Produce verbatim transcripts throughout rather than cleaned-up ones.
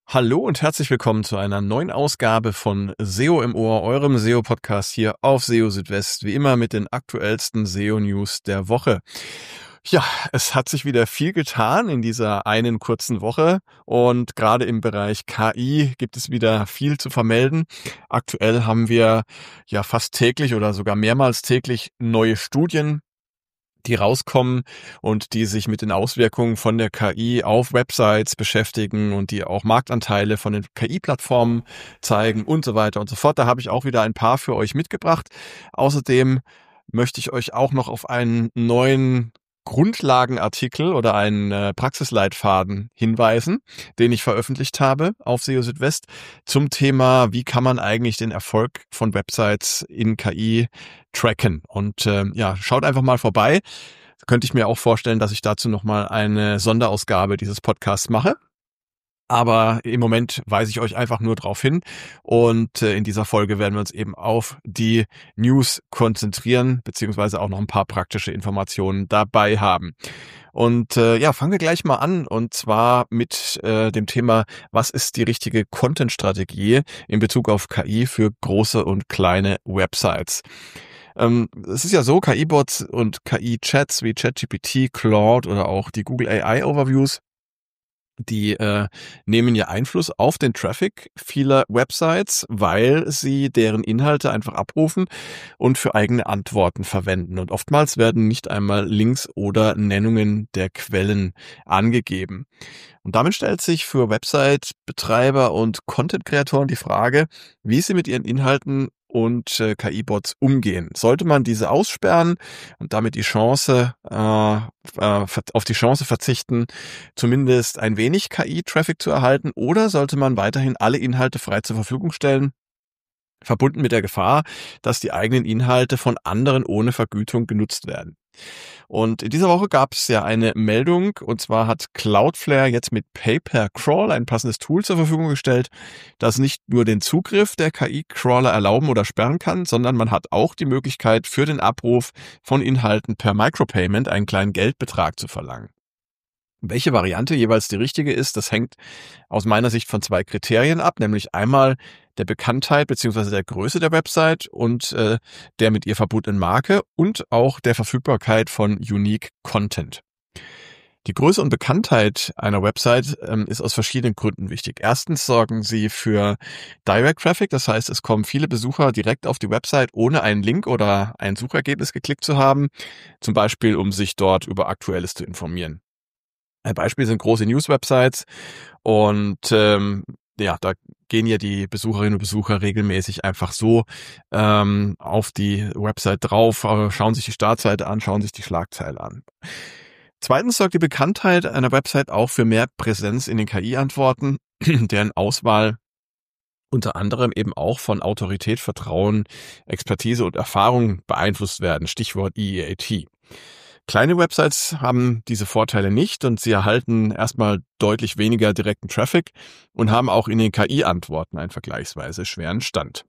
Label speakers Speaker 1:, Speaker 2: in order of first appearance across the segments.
Speaker 1: Hallo und herzlich willkommen zu einer neuen Ausgabe von S E O im Ohr, eurem S E O-Podcast hier auf S E O Südwest, wie immer mit den aktuellsten S E O-News der Woche. Ja, es hat sich wieder viel getan in dieser einen kurzen Woche und gerade im Bereich K I gibt es wieder viel zu vermelden. Aktuell haben wir ja fast täglich oder sogar mehrmals täglich neue Studien, die rauskommen und die sich mit den Auswirkungen von der K I auf Websites beschäftigen und die auch Marktanteile von den K I-Plattformen zeigen und so weiter und so fort. Da habe ich auch wieder ein paar für euch mitgebracht. Außerdem möchte ich euch auch noch auf einen neuen Grundlagenartikel oder einen äh, Praxisleitfaden hinweisen, den ich veröffentlicht habe auf S E O Südwest zum Thema, wie kann man eigentlich den Erfolg von Websites in K I tracken. Und äh, ja, schaut einfach mal vorbei. Könnte ich mir auch vorstellen, dass ich dazu nochmal eine Sonderausgabe dieses Podcasts mache. Aber im Moment weise ich euch einfach nur drauf hin und äh, in dieser Folge werden wir uns eben auf die News konzentrieren, beziehungsweise auch noch ein paar praktische Informationen dabei haben. Und äh, ja, fangen wir gleich mal an und zwar mit äh, dem Thema, was ist die richtige Content-Strategie in Bezug auf K I für große und kleine Websites? Ähm, es ist ja so, K I-Bots und K I-Chats wie ChatGPT, Claude oder auch die Google A I-Overviews, die äh, nehmen ja Einfluss auf den Traffic vieler Websites, weil sie deren Inhalte einfach abrufen und für eigene Antworten verwenden. Und oftmals werden nicht einmal Links oder Nennungen der Quellen angegeben. Und damit stellt sich für Website-Betreiber und Content-Kreatoren die Frage, wie sie mit ihren Inhalten und äh, K I-Bots umgehen. Sollte man diese aussperren und damit die Chance äh, äh, auf die Chance verzichten, zumindest ein wenig K I-Traffic zu erhalten, oder sollte man weiterhin alle Inhalte frei zur Verfügung stellen, verbunden mit der Gefahr, dass die eigenen Inhalte von anderen ohne Vergütung genutzt werden? Und in dieser Woche gab es ja eine Meldung, und zwar hat Cloudflare jetzt mit Pay-per-Crawl ein passendes Tool zur Verfügung gestellt, das nicht nur den Zugriff der K I-Crawler erlauben oder sperren kann, sondern man hat auch die Möglichkeit, für den Abruf von Inhalten per Micropayment einen kleinen Geldbetrag zu verlangen. Welche Variante jeweils die richtige ist, das hängt aus meiner Sicht von zwei Kriterien ab, nämlich einmal der Bekanntheit bzw. der Größe der Website und äh, der mit ihr verbundenen Marke und auch der Verfügbarkeit von Unique Content. Die Größe und Bekanntheit einer Website ähm, ist aus verschiedenen Gründen wichtig. Erstens sorgen sie für Direct Traffic, das heißt, es kommen viele Besucher direkt auf die Website, ohne einen Link oder ein Suchergebnis geklickt zu haben, zum Beispiel um sich dort über Aktuelles zu informieren. Ein Beispiel sind große News-Websites und ähm, ja, da gehen ja die Besucherinnen und Besucher regelmäßig einfach so ähm, auf die Website drauf, schauen sich die Startseite an, schauen sich die Schlagzeile an. Zweitens sorgt die Bekanntheit einer Website auch für mehr Präsenz in den K I-Antworten, deren Auswahl unter anderem eben auch von Autorität, Vertrauen, Expertise und Erfahrung beeinflusst werden. Stichwort E E A T. Kleine Websites haben diese Vorteile nicht und sie erhalten erstmal deutlich weniger direkten Traffic und haben auch in den K I-Antworten einen vergleichsweise schweren Stand.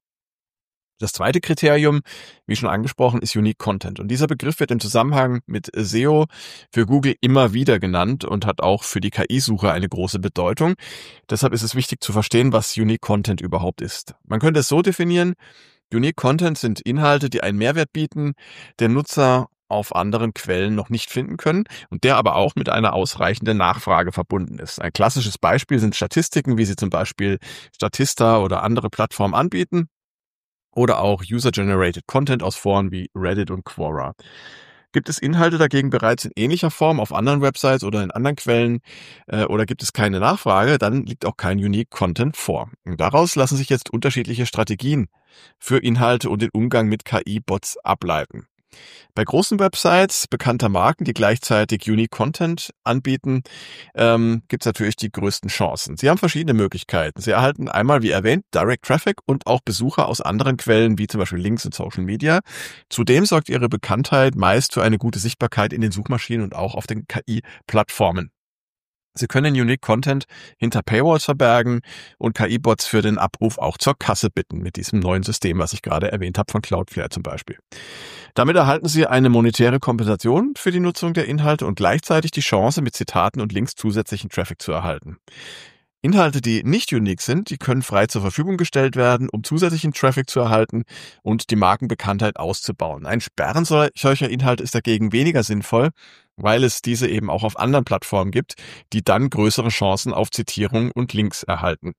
Speaker 1: Das zweite Kriterium, wie schon angesprochen, ist Unique Content. Und dieser Begriff wird im Zusammenhang mit S E O für Google immer wieder genannt und hat auch für die K I-Suche eine große Bedeutung. Deshalb ist es wichtig zu verstehen, was Unique Content überhaupt ist. Man könnte es so definieren: Unique Content sind Inhalte, die einen Mehrwert bieten, der Nutzer auf anderen Quellen noch nicht finden können und der aber auch mit einer ausreichenden Nachfrage verbunden ist. Ein klassisches Beispiel sind Statistiken, wie sie zum Beispiel Statista oder andere Plattformen anbieten, oder auch User-Generated Content aus Foren wie Reddit und Quora. Gibt es Inhalte dagegen bereits in ähnlicher Form auf anderen Websites oder in anderen Quellen äh, oder gibt es keine Nachfrage, dann liegt auch kein Unique Content vor. Und daraus lassen sich jetzt unterschiedliche Strategien für Inhalte und den Umgang mit K I-Bots ableiten. Bei großen Websites bekannter Marken, die gleichzeitig Unique Content anbieten, ähm, gibt es natürlich die größten Chancen. Sie haben verschiedene Möglichkeiten. Sie erhalten einmal, wie erwähnt, Direct Traffic und auch Besucher aus anderen Quellen, wie zum Beispiel Links und Social Media. Zudem sorgt ihre Bekanntheit meist für eine gute Sichtbarkeit in den Suchmaschinen und auch auf den K I-Plattformen. Sie können Unique Content hinter Paywalls verbergen und K I-Bots für den Abruf auch zur Kasse bitten mit diesem neuen System, was ich gerade erwähnt habe, von Cloudflare zum Beispiel. Damit erhalten Sie eine monetäre Kompensation für die Nutzung der Inhalte und gleichzeitig die Chance, mit Zitaten und Links zusätzlichen Traffic zu erhalten. Inhalte, die nicht unique sind, die können frei zur Verfügung gestellt werden, um zusätzlichen Traffic zu erhalten und die Markenbekanntheit auszubauen. Ein Sperren solcher Inhalte ist dagegen weniger sinnvoll, weil es diese eben auch auf anderen Plattformen gibt, die dann größere Chancen auf Zitierung und Links erhalten.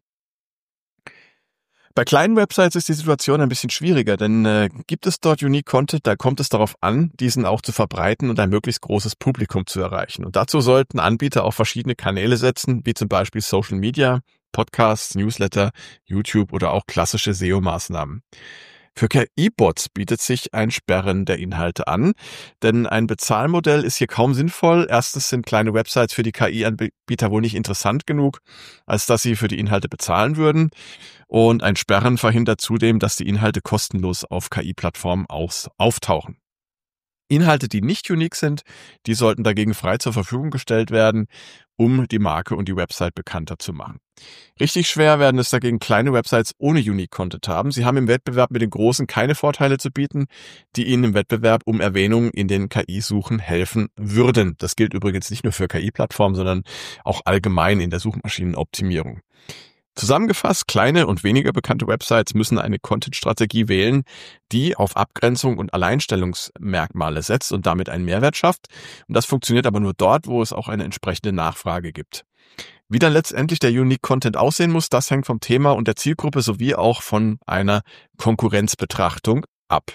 Speaker 1: Bei kleinen Websites ist die Situation ein bisschen schwieriger, denn äh, gibt es dort Unique Content, da kommt es darauf an, diesen auch zu verbreiten und ein möglichst großes Publikum zu erreichen. Und dazu sollten Anbieter auf verschiedene Kanäle setzen, wie zum Beispiel Social Media, Podcasts, Newsletter, YouTube oder auch klassische S E O-Maßnahmen. Für K I-Bots bietet sich ein Sperren der Inhalte an, denn ein Bezahlmodell ist hier kaum sinnvoll. Erstens sind kleine Websites für die K I-Anbieter wohl nicht interessant genug, als dass sie für die Inhalte bezahlen würden. Und ein Sperren verhindert zudem, dass die Inhalte kostenlos auf K I-Plattformen auftauchen. Inhalte, die nicht unique sind, die sollten dagegen frei zur Verfügung gestellt werden, um die Marke und die Website bekannter zu machen. Richtig schwer werden es dagegen kleine Websites ohne Unique Content haben. Sie haben im Wettbewerb mit den Großen keine Vorteile zu bieten, die ihnen im Wettbewerb um Erwähnung in den K I-Suchen helfen würden. Das gilt übrigens nicht nur für K I-Plattformen, sondern auch allgemein in der Suchmaschinenoptimierung. Zusammengefasst, kleine und weniger bekannte Websites müssen eine Content-Strategie wählen, die auf Abgrenzung und Alleinstellungsmerkmale setzt und damit einen Mehrwert schafft. Und das funktioniert aber nur dort, wo es auch eine entsprechende Nachfrage gibt. Wie dann letztendlich der Unique Content aussehen muss, das hängt vom Thema und der Zielgruppe sowie auch von einer Konkurrenzbetrachtung ab.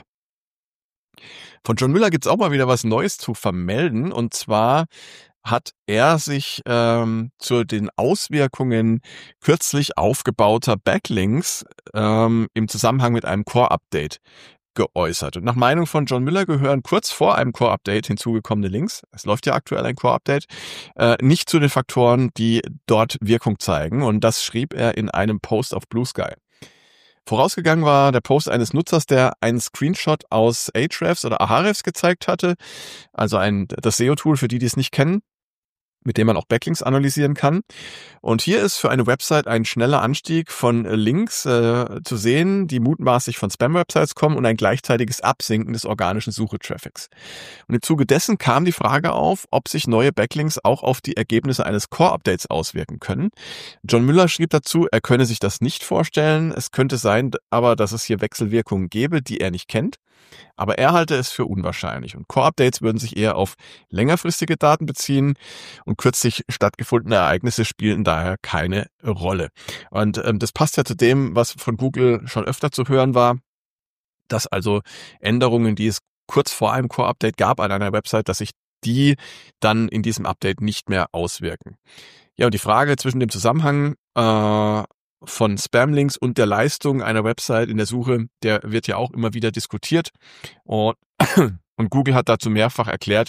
Speaker 1: Von John Müller gibt's auch mal wieder was Neues zu vermelden, und zwar hat er sich ähm, zu den Auswirkungen kürzlich aufgebauter Backlinks ähm, im Zusammenhang mit einem Core-Update geäußert. Und nach Meinung von John Müller gehören kurz vor einem Core-Update hinzugekommene Links, es läuft ja aktuell ein Core-Update, äh, nicht zu den Faktoren, die dort Wirkung zeigen. Und das schrieb er in einem Post auf Blue Sky. Vorausgegangen war der Post eines Nutzers, der einen Screenshot aus Ahrefs oder Ahrefs gezeigt hatte, also ein das S E O-Tool für die, die es nicht kennen, mit dem man auch Backlinks analysieren kann. Und hier ist für eine Website ein schneller Anstieg von Links äh, zu sehen, die mutmaßlich von Spam-Websites kommen, und ein gleichzeitiges Absinken des organischen Suchetraffics. Und im Zuge dessen kam die Frage auf, ob sich neue Backlinks auch auf die Ergebnisse eines Core-Updates auswirken können. John Müller schrieb dazu, er könne sich das nicht vorstellen. Es könnte sein, aber dass es hier Wechselwirkungen gäbe, die er nicht kennt. Aber er halte es für unwahrscheinlich. Und Core-Updates würden sich eher auf längerfristige Daten beziehen, und kürzlich stattgefundene Ereignisse spielen daher keine Rolle. Und ähm, das passt ja zu dem, was von Google schon öfter zu hören war, dass also Änderungen, die es kurz vor einem Core-Update gab an einer Website, dass sich die dann in diesem Update nicht mehr auswirken. Ja, und die Frage zwischen dem Zusammenhang äh, von Spam-Links und der Leistung einer Website in der Suche, der wird ja auch immer wieder diskutiert. Und, und Google hat dazu mehrfach erklärt,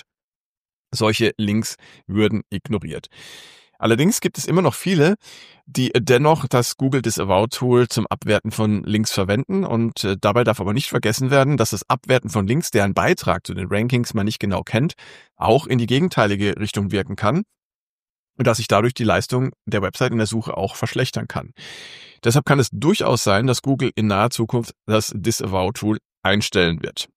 Speaker 1: solche Links würden ignoriert. Allerdings gibt es immer noch viele, die dennoch das Google Disavow Tool zum Abwerten von Links verwenden, und äh, dabei darf aber nicht vergessen werden, dass das Abwerten von Links, deren Beitrag zu den Rankings man nicht genau kennt, auch in die gegenteilige Richtung wirken kann, und dass sich dadurch die Leistung der Website in der Suche auch verschlechtern kann. Deshalb kann es durchaus sein, dass Google in naher Zukunft das Disavow Tool einstellen wird.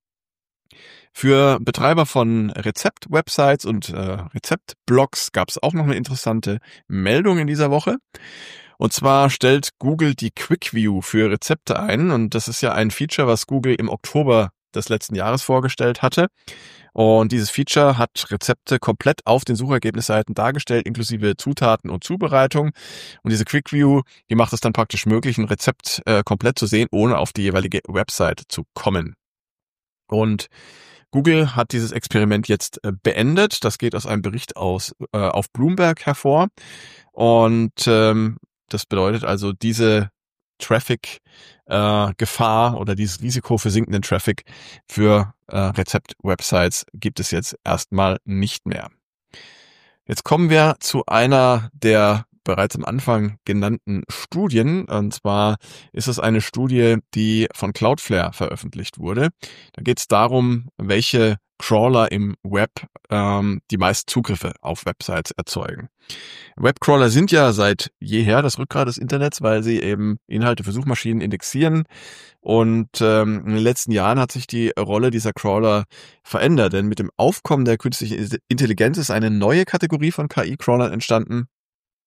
Speaker 1: Für Betreiber von Rezept-Websites und äh, Rezeptblogs gab es auch noch eine interessante Meldung in dieser Woche. Und zwar stellt Google die Quick View für Rezepte ein. Und das ist ja ein Feature, was Google im Oktober des letzten Jahres vorgestellt hatte. Und dieses Feature hat Rezepte komplett auf den Suchergebnisseiten dargestellt, inklusive Zutaten und Zubereitung. Und diese Quick View, die macht es dann praktisch möglich, ein Rezept äh, komplett zu sehen, ohne auf die jeweilige Website zu kommen. Und Google hat dieses Experiment jetzt beendet. Das geht aus einem Bericht aus äh, auf Bloomberg hervor. Und ähm, das bedeutet also, diese Traffic-Gefahr äh, oder dieses Risiko für sinkenden Traffic für äh, Rezept-Websites gibt es jetzt erstmal nicht mehr. Jetzt kommen wir zu einer der bereits am Anfang genannten Studien. Und zwar ist es eine Studie, die von Cloudflare veröffentlicht wurde. Da geht es darum, welche Crawler im Web ähm, die meisten Zugriffe auf Websites erzeugen. Webcrawler sind ja seit jeher das Rückgrat des Internets, weil sie eben Inhalte für Suchmaschinen indexieren. Und ähm, in den letzten Jahren hat sich die Rolle dieser Crawler verändert, denn mit dem Aufkommen der künstlichen Intelligenz ist eine neue Kategorie von K I-Crawlern entstanden,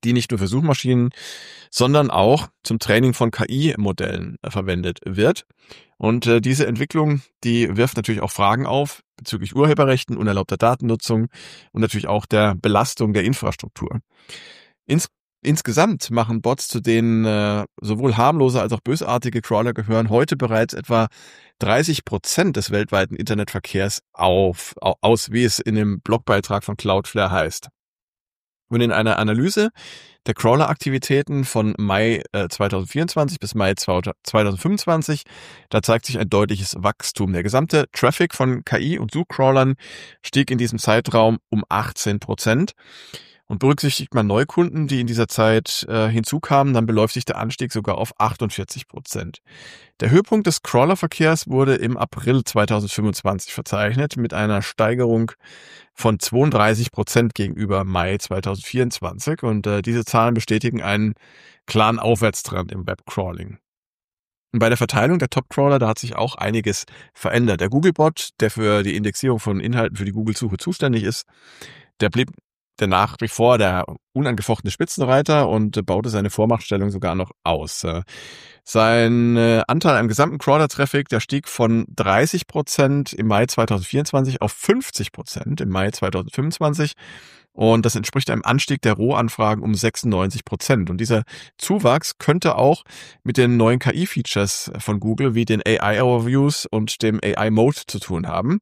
Speaker 1: die nicht nur für Suchmaschinen, sondern auch zum Training von K I-Modellen äh, verwendet wird. Und äh, diese Entwicklung, die wirft natürlich auch Fragen auf bezüglich Urheberrechten, unerlaubter Datennutzung und natürlich auch der Belastung der Infrastruktur. Ins Insgesamt machen Bots, zu denen äh, sowohl harmlose als auch bösartige Crawler gehören, heute bereits etwa dreißig Prozent des weltweiten Internetverkehrs auf, au- aus, wie es in dem Blogbeitrag von Cloudflare heißt. Und in einer Analyse der Crawler-Aktivitäten von Mai äh, zweitausendvierundzwanzig bis Mai zweitausendfünfundzwanzig, da zeigt sich ein deutliches Wachstum. Der gesamte Traffic von K I- und Suchcrawlern stieg in diesem Zeitraum um achtzehn Prozent. Und berücksichtigt man Neukunden, die in dieser Zeit äh, hinzukamen, dann beläuft sich der Anstieg sogar auf achtundvierzig Prozent. Der Höhepunkt des Crawlerverkehrs wurde im April zweitausendfünfundzwanzig verzeichnet mit einer Steigerung von zweiunddreißig Prozent gegenüber Mai zweitausendvierundzwanzig. Und äh, diese Zahlen bestätigen einen klaren Aufwärtstrend im Webcrawling. Und bei der Verteilung der Top-Crawler, da hat sich auch einiges verändert. Der Googlebot, der für die Indexierung von Inhalten für die Google-Suche zuständig ist, der blieb der nach wie vor der unangefochtene Spitzenreiter und äh, baute seine Vormachtstellung sogar noch aus. Äh, sein äh, Anteil am gesamten Crawler-Traffic, der stieg von dreißig Prozent im Mai zweitausendvierundzwanzig auf fünfzig Prozent im Mai zweitausendfünfundzwanzig. Und das entspricht einem Anstieg der Rohanfragen um sechsundneunzig Prozent. Und dieser Zuwachs könnte auch mit den neuen K I-Features von Google wie den A I-Overviews und dem A I-Mode zu tun haben.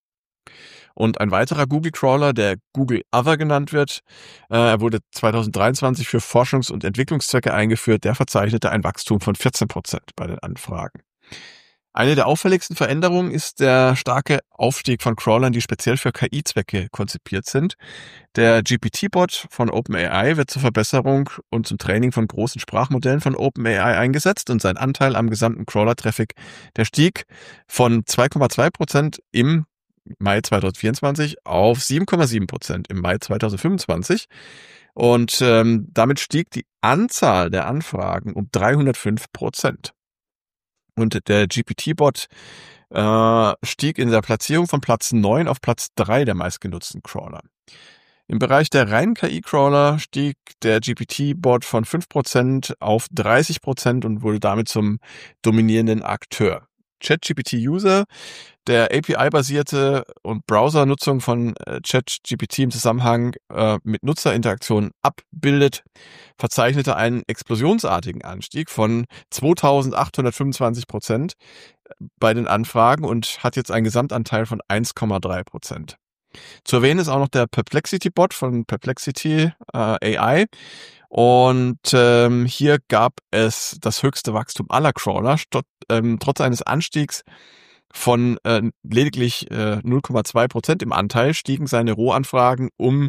Speaker 1: Und ein weiterer Google-Crawler, der Google Other genannt wird, äh, er wurde zweitausenddreiundzwanzig für Forschungs- und Entwicklungszwecke eingeführt, der verzeichnete ein Wachstum von vierzehn Prozent bei den Anfragen. Eine der auffälligsten Veränderungen ist der starke Aufstieg von Crawlern, die speziell für K I-Zwecke konzipiert sind. Der G P T-Bot von OpenAI wird zur Verbesserung und zum Training von großen Sprachmodellen von OpenAI eingesetzt und sein Anteil am gesamten Crawler-Traffic, der stieg von zwei Komma zwei Prozent im Mai zweitausendvierundzwanzig auf sieben Komma sieben Prozent im Mai zweitausendfünfundzwanzig. Und ähm, damit stieg die Anzahl der Anfragen um dreihundertfünf Prozent. Und der G P T-Bot äh, stieg in der Platzierung von Platz neun auf Platz drei der meistgenutzten Crawler. Im Bereich der reinen K I-Crawler stieg der G P T-Bot von fünf Prozent auf dreißig Prozent und wurde damit zum dominierenden Akteur. ChatGPT-User, der A P I-basierte und Browser-Nutzung von äh, ChatGPT im Zusammenhang äh, mit Nutzerinteraktionen abbildet, verzeichnete einen explosionsartigen Anstieg von zweitausendachthundertfünfundzwanzig Prozent bei den Anfragen und hat jetzt einen Gesamtanteil von eins Komma drei Prozent. Zu erwähnen ist auch noch der Perplexity-Bot von Perplexity äh, A I. Und ähm, hier gab es das höchste Wachstum aller Crawler. Stott, ähm, trotz eines Anstiegs von äh, lediglich äh, null Komma zwei Prozent im Anteil stiegen seine Rohanfragen um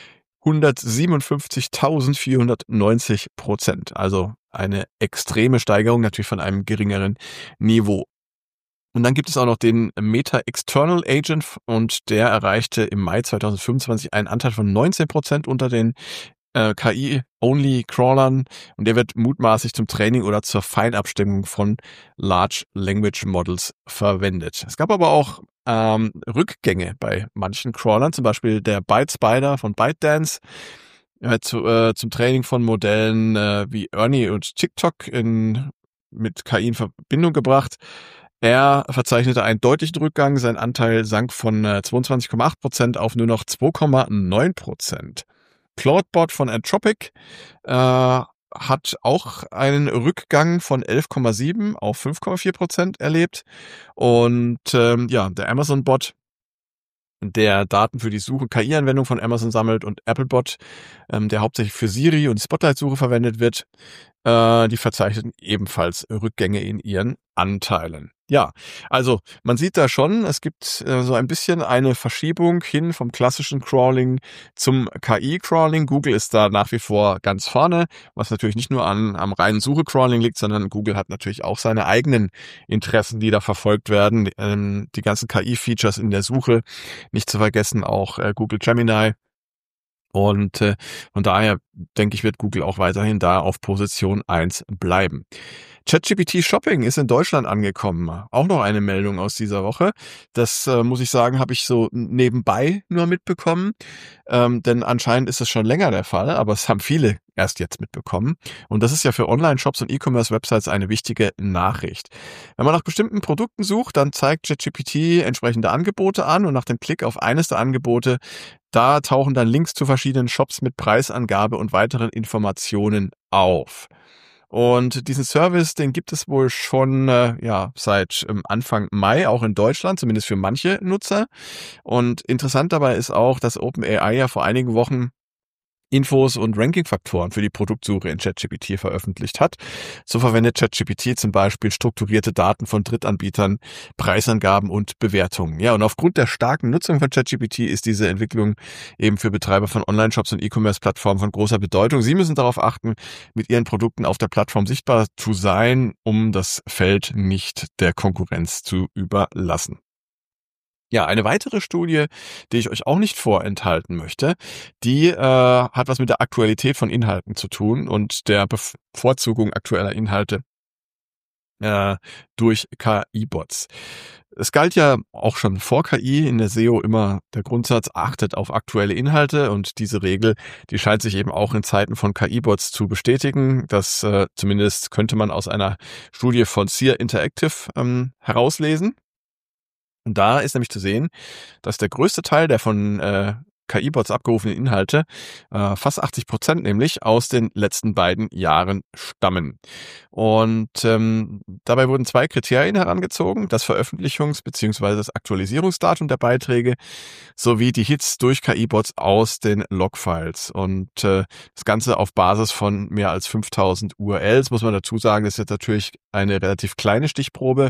Speaker 1: hundertsiebenundfünfzigtausendvierhundertneunzig Prozent. Also eine extreme Steigerung, natürlich von einem geringeren Niveau. Und dann gibt es auch noch den Meta External Agent und der erreichte im Mai zweitausendfünfundzwanzig einen Anteil von neunzehn Prozent unter den äh, K I-Only-Crawlern und der wird mutmaßlich zum Training oder zur Feinabstimmung von Large Language Models verwendet. Es gab aber auch ähm, Rückgänge bei manchen Crawlern, zum Beispiel der ByteSpider von ByteDance, äh, zu, äh, zum Training von Modellen äh, wie Ernie und TikTok in, mit K I in Verbindung gebracht. Er verzeichnete einen deutlichen Rückgang, sein Anteil sank von äh, zweiundzwanzig Komma acht Prozent auf nur noch zwei Komma neun Prozent. Claudebot von Anthropic äh, hat auch einen Rückgang von elf Komma sieben auf fünf Komma vier Prozent erlebt. Und ähm, ja, der Amazon-Bot, der Daten für die Suche K I-Anwendung von Amazon sammelt, und Applebot, ähm, der hauptsächlich für Siri und Spotlight-Suche verwendet wird, äh, die verzeichneten ebenfalls Rückgänge in ihren Anteilen. Ja, also man sieht da schon, es gibt äh, so ein bisschen eine Verschiebung hin vom klassischen Crawling zum K I-Crawling. Google ist da nach wie vor ganz vorne, was natürlich nicht nur an, am reinen Suche-Crawling liegt, sondern Google hat natürlich auch seine eigenen Interessen, die da verfolgt werden. Ähm, die ganzen K I-Features in der Suche, nicht zu vergessen auch äh, Google Gemini. Und äh, von daher denke ich, wird Google auch weiterhin da auf Position eins bleiben. ChatGPT Shopping ist in Deutschland angekommen. Auch noch eine Meldung aus dieser Woche. Das äh, muss ich sagen, habe ich so nebenbei nur mitbekommen. Ähm, denn anscheinend ist es schon länger der Fall, aber es haben viele erst jetzt mitbekommen. Und das ist ja für Online-Shops und E-Commerce-Websites eine wichtige Nachricht. Wenn man nach bestimmten Produkten sucht, dann zeigt ChatGPT entsprechende Angebote an und nach dem Klick auf eines der Angebote, da tauchen dann Links zu verschiedenen Shops mit Preisangabe und weiteren Informationen auf. Und diesen Service, den gibt es wohl schon äh, ja seit ähm, Anfang Mai, auch in Deutschland, zumindest für manche Nutzer. Und interessant dabei ist auch, dass OpenAI ja vor einigen Wochen Infos und Ranking-Faktoren für die Produktsuche in ChatGPT veröffentlicht hat. So verwendet ChatGPT zum Beispiel strukturierte Daten von Drittanbietern, Preisangaben und Bewertungen. Ja, und aufgrund der starken Nutzung von ChatGPT ist diese Entwicklung eben für Betreiber von Online-Shops und E-Commerce-Plattformen von großer Bedeutung. Sie müssen darauf achten, mit ihren Produkten auf der Plattform sichtbar zu sein, um das Feld nicht der Konkurrenz zu überlassen. Ja, eine weitere Studie, die ich euch auch nicht vorenthalten möchte, die äh, hat was mit der Aktualität von Inhalten zu tun und der Bevorzugung aktueller Inhalte äh, durch K I-Bots. Es galt ja auch schon vor K I in der S E O immer der Grundsatz, achtet auf aktuelle Inhalte, und diese Regel, die scheint sich eben auch in Zeiten von K I-Bots zu bestätigen. Das äh, zumindest könnte man aus einer Studie von Seer Interactive ähm, herauslesen. Und da ist nämlich zu sehen, dass der größte Teil der von äh, K I-Bots abgerufenen Inhalte, äh, fast achtzig Prozent nämlich, aus den letzten beiden Jahren stammen. Und ähm, dabei wurden zwei Kriterien herangezogen: das Veröffentlichungs- bzw. das Aktualisierungsdatum der Beiträge sowie die Hits durch K I-Bots aus den Logfiles. Und äh, das Ganze auf Basis von mehr als fünftausend U R Ls, muss man dazu sagen. Das ist jetzt natürlich eine relativ kleine Stichprobe,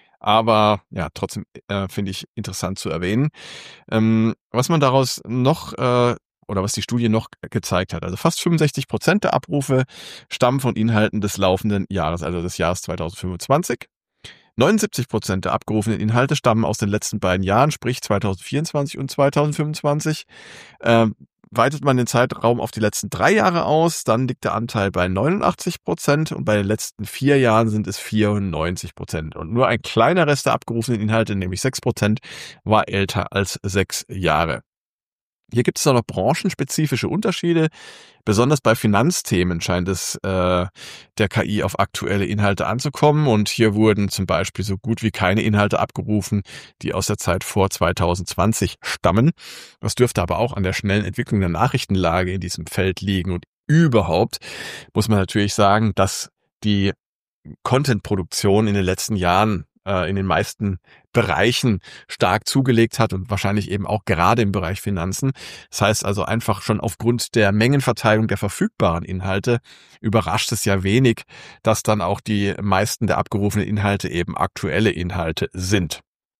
Speaker 1: aber ja, trotzdem äh, finde ich interessant zu erwähnen. Ähm, was man daraus noch äh, oder was die Studie noch gezeigt hat: Also fast fünfundsechzig Prozent der Abrufe stammen von Inhalten des laufenden Jahres, also des Jahres zweitausendfünfundzwanzig. neunundsiebzig Prozent der abgerufenen Inhalte stammen aus den letzten beiden Jahren, sprich zweitausendvierundzwanzig und zweitausendfünfundzwanzig. Ähm, Weitet man den Zeitraum auf die letzten drei Jahre aus, dann liegt der Anteil bei neunundachtzig Prozent und bei den letzten vier Jahren sind es vierundneunzig Prozent. Und nur ein kleiner Rest der abgerufenen Inhalte, nämlich sechs Prozent, war älter als sechs Jahre. Hier gibt es auch noch branchenspezifische Unterschiede. Besonders bei Finanzthemen scheint es äh, der K I auf aktuelle Inhalte anzukommen. Und hier wurden zum Beispiel so gut wie keine Inhalte abgerufen, die aus der Zeit vor zweitausendzwanzig stammen. Das dürfte aber auch an der schnellen Entwicklung der Nachrichtenlage in diesem Feld liegen. Und überhaupt muss man natürlich sagen, dass die Content-Produktion in den letzten Jahren in den meisten Bereichen stark zugelegt hat und wahrscheinlich eben auch gerade im Bereich Finanzen. Das heißt also, einfach schon aufgrund der Mengenverteilung der verfügbaren Inhalte überrascht es ja wenig, dass dann auch die meisten der abgerufenen Inhalte eben aktuelle Inhalte sind.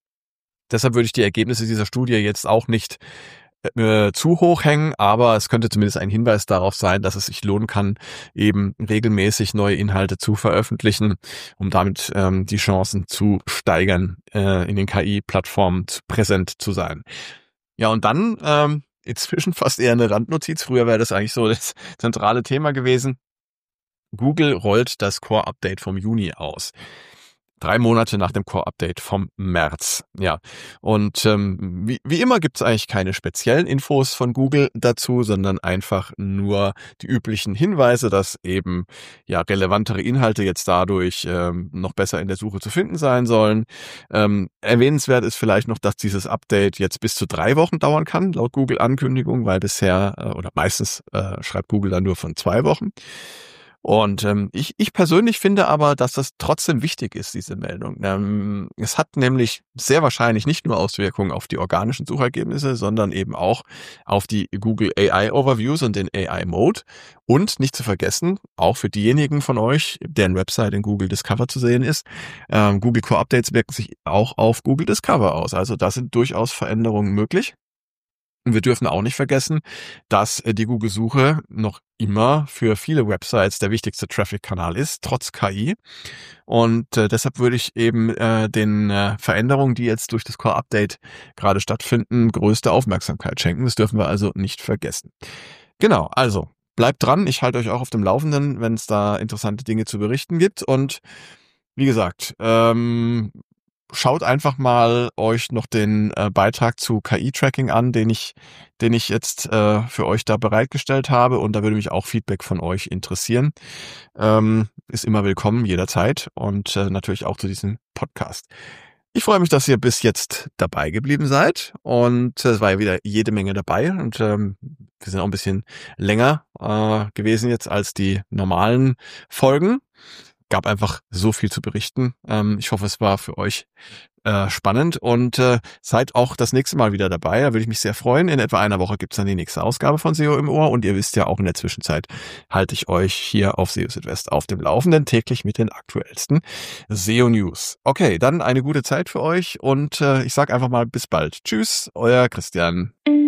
Speaker 1: Deshalb würde ich die Ergebnisse dieser Studie jetzt auch nicht äh, zu hoch hängen, aber es könnte zumindest ein Hinweis darauf sein, dass es sich lohnen kann, eben regelmäßig neue Inhalte zu veröffentlichen, um damit ähm, die Chancen zu steigern, äh, in den K I-Plattformen präsent zu sein. Ja, und dann ähm, inzwischen fast eher eine Randnotiz. Früher wäre das eigentlich so das zentrale Thema gewesen. Google rollt das Core-Update vom Juni aus. Drei Monate nach dem Core-Update vom März. Ja, und ähm, wie, wie immer gibt es eigentlich keine speziellen Infos von Google dazu, sondern einfach nur die üblichen Hinweise, dass eben ja relevantere Inhalte jetzt dadurch ähm, noch besser in der Suche zu finden sein sollen. Ähm, erwähnenswert ist vielleicht noch, dass dieses Update jetzt bis zu drei Wochen dauern kann, laut Google-Ankündigung, weil bisher äh, oder meistens äh, schreibt Google dann nur von zwei Wochen. Und ähm, ich, ich persönlich finde aber, dass das trotzdem wichtig ist, diese Meldung. Ähm, es hat nämlich sehr wahrscheinlich nicht nur Auswirkungen auf die organischen Suchergebnisse, sondern eben auch auf die Google A I Overviews und den A I Mode. Und nicht zu vergessen, auch für diejenigen von euch, deren Website in Google Discover zu sehen ist, ähm, Google Core Updates wirken sich auch auf Google Discover aus. Also da sind durchaus Veränderungen möglich. Und wir dürfen auch nicht vergessen, dass die Google-Suche noch immer für viele Websites der wichtigste Traffic-Kanal ist, trotz K I. Und äh, deshalb würde ich eben äh, den äh, Veränderungen, die jetzt durch das Core-Update gerade stattfinden, größte Aufmerksamkeit schenken. Das dürfen wir also nicht vergessen. Genau, also bleibt dran. Ich halte euch auch auf dem Laufenden, wenn es da interessante Dinge zu berichten gibt. Und wie gesagt, ähm, schaut einfach mal euch noch den äh, Beitrag zu K I-Tracking an, den ich, den ich jetzt äh, für euch da bereitgestellt habe. Und da würde mich auch Feedback von euch interessieren. Ähm, ist immer willkommen, jederzeit. Und äh, natürlich auch zu diesem Podcast. Ich freue mich, dass ihr bis jetzt dabei geblieben seid. Und äh, es war ja wieder jede Menge dabei. Und ähm, wir sind auch ein bisschen länger äh, gewesen jetzt als die normalen Folgen. Gab einfach so viel zu berichten. Ähm, ich hoffe, es war für euch äh, spannend und äh, seid auch das nächste Mal wieder dabei. Da würde ich mich sehr freuen. In etwa einer Woche gibt's dann die nächste Ausgabe von S E O im Ohr und ihr wisst ja auch, in der Zwischenzeit halte ich euch hier auf S E O Südwest auf dem Laufenden, täglich mit den aktuellsten S E O-News. Okay, dann eine gute Zeit für euch und äh, ich sag einfach mal bis bald. Tschüss, euer Christian.